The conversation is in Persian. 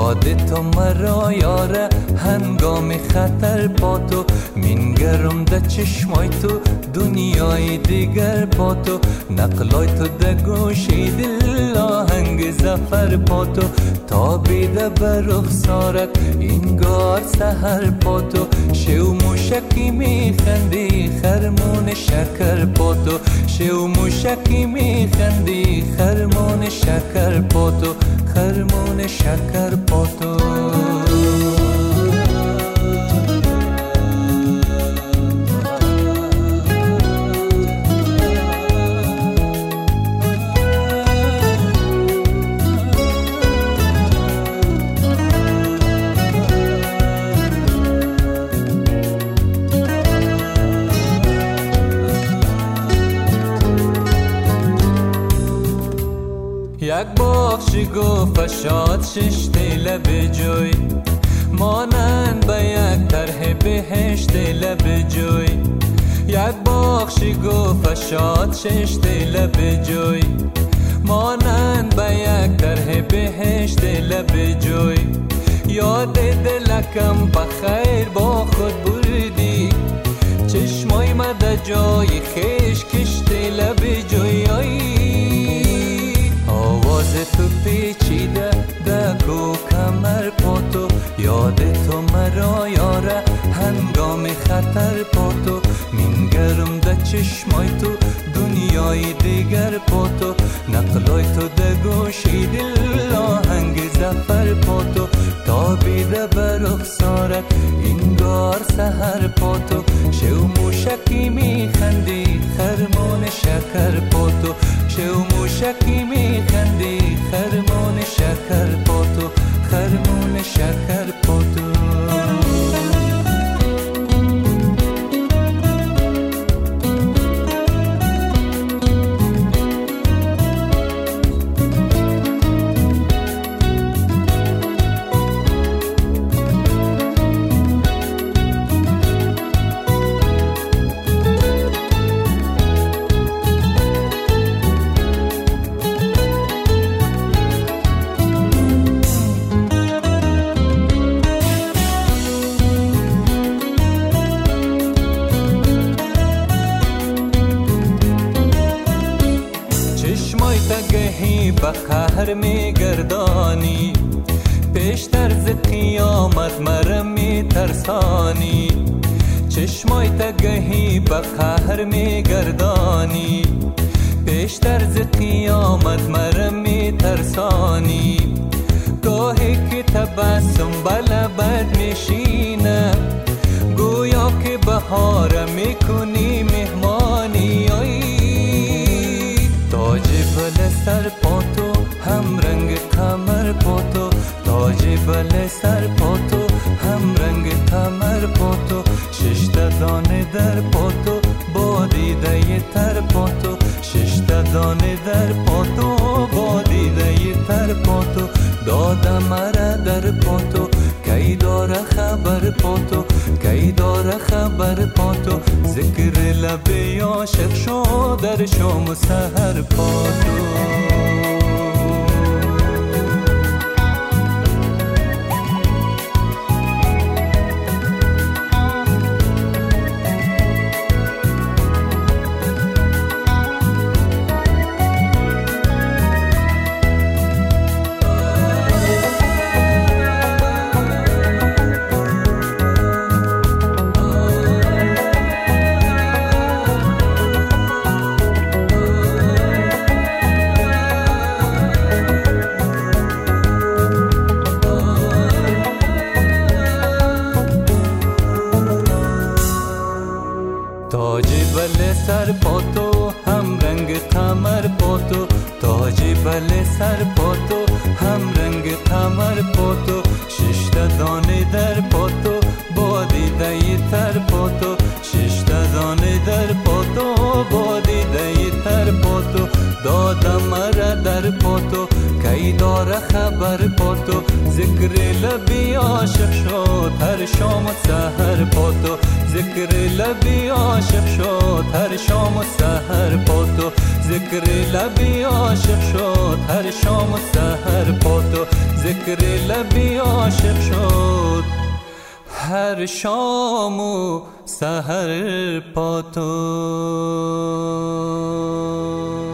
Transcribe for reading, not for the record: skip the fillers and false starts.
یاد تو مرا یاره هنگام خطر با تو مینگرم ده چشمای تو دنیای دیگر با تو نقلای تو ده گوشی دل آهنگ زفر با تو تابیده بر رخسارت اینگار سحر با تو شو موشکی میخندی خرمون شکر با تو شو موشکی میخندی خرمون شکر با تو خرمون شکر با تو یک باخشی گفت شاد شش لب جوی مانند به یک طرح بهشت لب جوی یک باخشی گفت شاد شش لب جوی مانند به یک طرح بهشت لب جوی یاد دلکم بخیر با خود بردی چشمای مده جای خیش کشت لب جوی آواز تو پیچیده دگو کمر پا تو یاد تو مرا یاره هنگام خطر پا تو مینگرم ده چشمای تو دنیای دیگر پا تو نقلای تو ده گوشی دل آهنگ زفر پا تو تابیده بر رخسارت اینگار سحر پا تو شو موشکی میخندی خرمون شکر پا تو شو موشکی میخندی خرمون شکر پا تو خرمون شکر پا تو گهی به قهر می گردانی پیشتر ز قیامت مرا می ترسانی چشمای تگهی به قهر می گردانی پیشتر ز قیامت مرا می ترسانی گاهی که تبسم بلبد میشینه گویا که بهار میکنی مهمانی تاج بل سر پا تو هم رنگ کمر پا تو تاج بل سر پا تو هم رنگ کمر پا تو ششتا دانه در پا تو با دیده تر پا تو ششتا دانه در پا تو با دیده تر پا تو دادم مرا در پا تو کی داره خبر پا تو کی داره خبر پا تو ذکر لب عاشق شو در شام و سحر پا تو تاج بل سر پا تو هم رنگ قمر پا تو تاج بل سر پا تو هم رنگ قمر پا تو ششتا دانه در پا تو با دیده تر پا تو ششتا دانه در پا تو با دیده تر پا تو دادم مرا در پا تو کی داره خبر پا پاتو ذکر لبی عاشق شد هر شام و سحر پاتو ذکر لبی عاشق شد هر شام و سحر پاتو ذکر لبی عاشق شد هر شام و سحر پاتو ذکر لبی عاشق شد هر شام و سحر پاتو